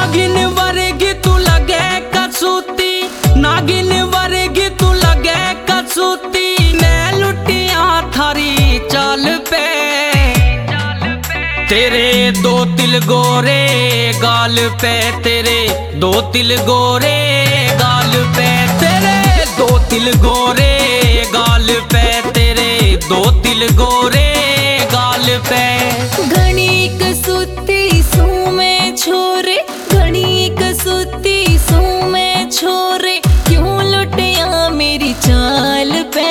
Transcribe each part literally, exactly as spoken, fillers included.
नागिन वर्गी तू लगे कसूती, नागिन वर्गी तू लगे कसूती, ने लुटिया थारी चाल पे। तेरे दो तिल गोरे गाल पे, तेरे दो तिल गोरे गाल पे, तेरे दो तिल गोरे गाल पे, तेरे दो तिल गोरे गाल पे। घनी कसूती सू में छोरे, घनी कसूती सू में छोरे, क्यों लुटिया मेरी चाल पे।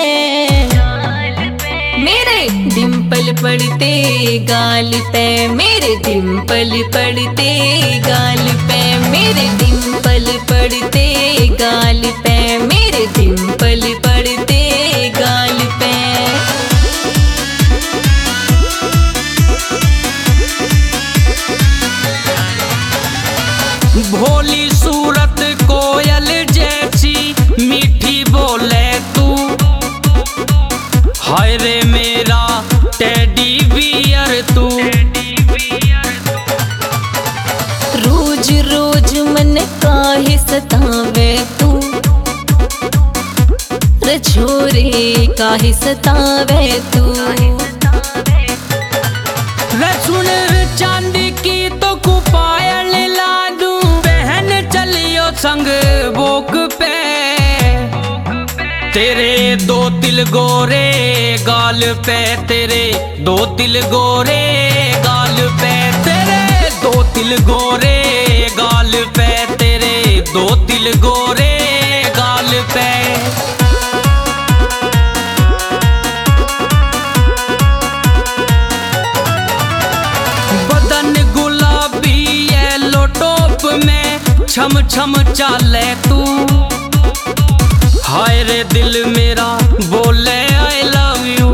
मेरे डिंपल पड़ते गाल पे, मेरे डिंपल पड़ते गाल पे, मेरे डिंपल पड़ते गाल पे, मेरे डिंपल पड़ते गाल पे। भोली सूरत कोयल जैसी मीठी बोले तू, हाय रे मेरा टेडी बियर तू। रोज रोज मन काहे सतावे तू, रे छोरे काहे सतावे तू। रे सुन चांदी की तो कुपायल ला दूं, बहन चलियो संग बोक पे। तेरे दो तिल गोरे गाल पे, तेरे दो तिल गोरे गाल पे, तेरे दो तिल गोरे गाल पे, तेरे दो तिल गोरे गाल पे। बदन गुलाबी येलो टॉप में छम छम चाले तू, हाय रे दिल मेरा बोले आई लव यू।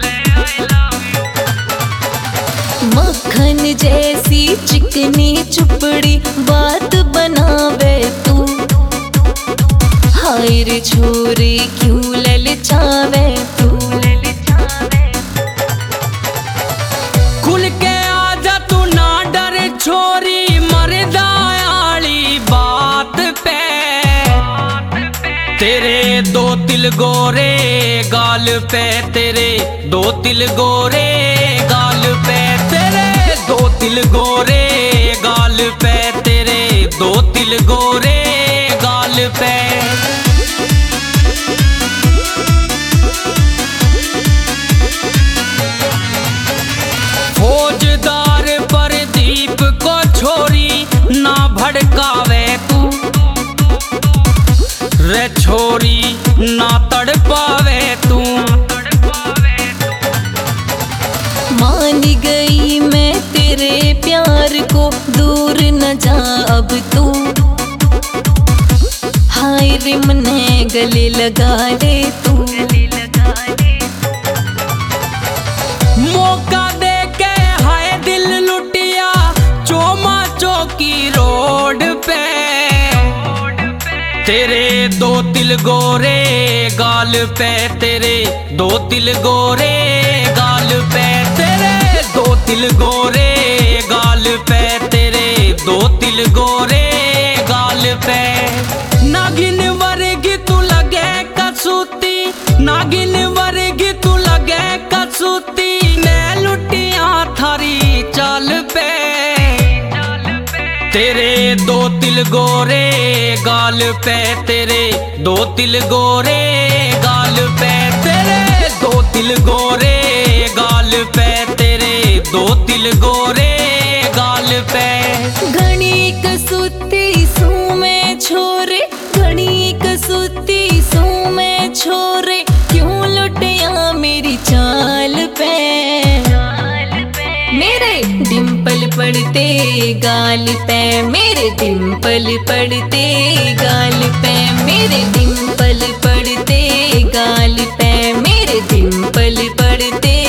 मक्खन जैसी चिकनी चुपड़ी बात बनावे तू, हाय रे छोरे क्यों ललचावे तू। खुल के आजा तू ना डर छोरी, मरदा आली बात पे। तेरे दो तिल गोरे गाल पे, तेरे दो तिल गोरे गाल पे, तेरे दो तिल गोरे गाल पे, तेरे दो तिल गोरे गाल पे। फौजदार प्रदीप को छोरी ना भड़कावे तू, रे छोरी ना तड़पावे तू। मान गई मैं तेरे प्यार को, दूर न जा अब तू, हाय रे मने गले लगा ले तू। मौका दे के हाय दिल लुटिया चोमा चौकी रोड पे। तेरे दो तिल गोरे गाल पे, तेरे दो तिल गोरे गाल पे, तेरे दो तिल गोरे गाल पे, तेरे दो तिल गोरे गाल पे। नागिन वर्गी तू लगे कसूती, नागिन वर्गी तू लगे कसूती, ने लुटिया थारी चाल पे। तेरे दो तिल गोरे गाल पे, तेरे दो तिल गोरे गाल पे, तेरे दो तिल गोरे गाल पे, तेरे दो तिल गोरे गाल पे। घनी कसूती सू में छोरे, घनी कसूती सू में छोरे, क्यों लुटिया मेरी चाल पे। मेरे डिंपल पड़ते गाल पे, मेरे डिंपल पड़ते गाल पे, मेरे डिंपल पड़ते गाल पे, मेरे डिंपल पड़ते